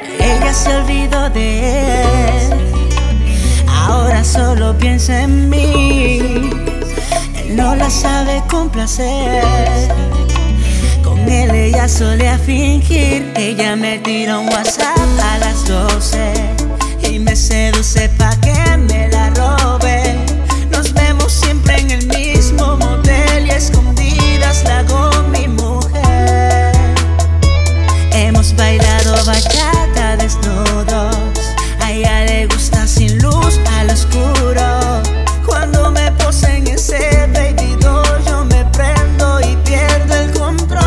Ella se olvidó de él, ahora solo piensa en mí. Él no la sabe complacer, con él ella solía fingir. Ella me tira un WhatsApp a las 12 y me seduce pa' que me la robe. Nos vemos siempre en el mismo motel y a escondidas la hago mi mujer. Hemos bailado bachata desnudos, a ella le gusta sin luz, al oscuro. Cuando me pose en ese baby doll, yo me prendo y pierdo el control.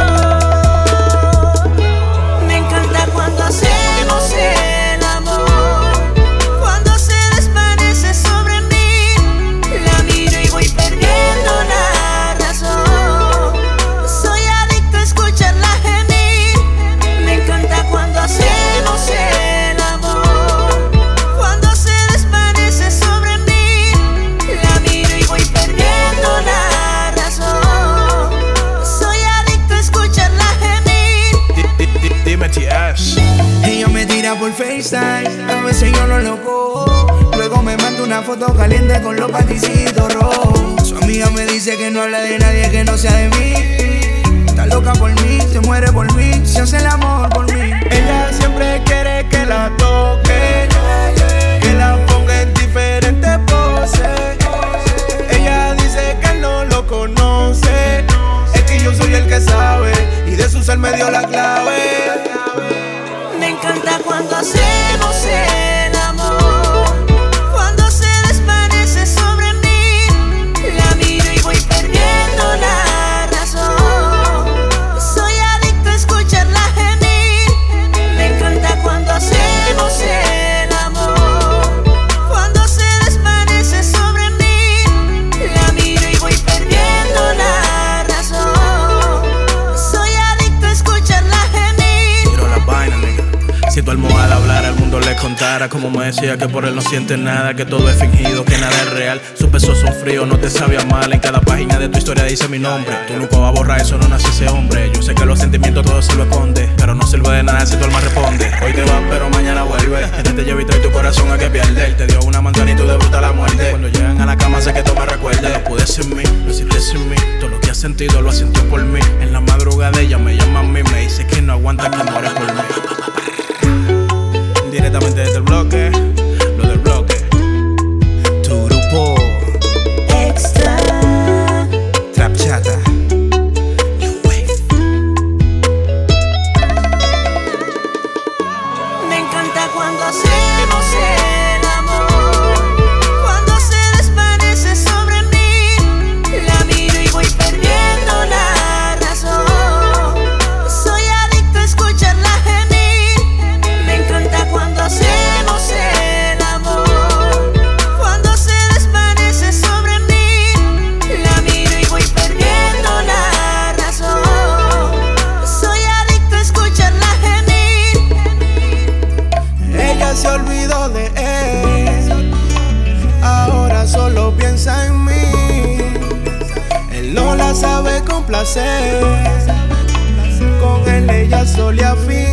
Me encanta cuando hacemos el amor, cuando se desvanece sobre mí. La miro y voy perdiendo la razón. Soy adicto a escucharla gemir. Me encanta cuando hacemos el amor, cuando se desvanece sobre mí. La miro y voy perdiendo la razón. Soy adicto a escucharla gemir. Dime TS. Ella me tira por FaceTime, a veces yo no lo cojo. Luego me manda una foto caliente con los paticitos rojos. Su amiga me dice que no habla de nadie que no sea de mí. Está loca por mí, se muere por mí, se hace el amor por mí. Ella siempre quiere que la toque, que la ponga en diferentes poses. Ella dice que no lo conoce, es que yo soy el que sabe y de su ser me dio la clave. Me encanta cuando hacemos el amor, cuando se desvanece sobre mí. La miro y voy perdiendo la razón. Soy adicto a escucharla gemir. Me encanta cuando hacemos el amor, cuando se desvanece sobre mí. La miro y voy perdiendo la razón. Soy adicto a escucharla gemir. Tiro la vaina, nigga. Si tu almohada hablara, al mundo le contara cómo me decía que por él no sientes nada, que todo es fingido, que nada es real. Sus besos son fríos, no te sabía mal. En cada página de tu historia dice mi nombre. Tú nunca vas a borrar eso, no nace ese hombre. Yo sé que los sentimientos todo se lo esconde, pero no sirve de nada si tu alma responde. Hoy te vas, pero mañana vuelve. Ella te lleva y trae tu corazón a que pierde. Te dio una manzana y tú de bruta la muerte. Cuando llegan a la cama sé que tú me recuerdas. No pude sin mí, lo hiciste sin mí. Todo lo que has sentido lo has sentido por mí. En la madrugada ella me llama a mí, me dice que no aguanta, que mueres por mí. Directamente desde el bloque, lo del bloque. Tu grupo Extra. Trap chata. Me encanta cuando hacemos el amor, cuando se desvanece sobre mí. La miro y voy perdiendo la razón. Soy adicto a escucharla gemir. Me encanta cuando hacemos el amor, cuando se desvanece sobre mí. La miro y voy perdiendo la razón. Soy adicto a escucharla gemir. Ella se olvidó de él, ahora solo piensa en mí. Él no la sabe complacer, con él ella solía fingir.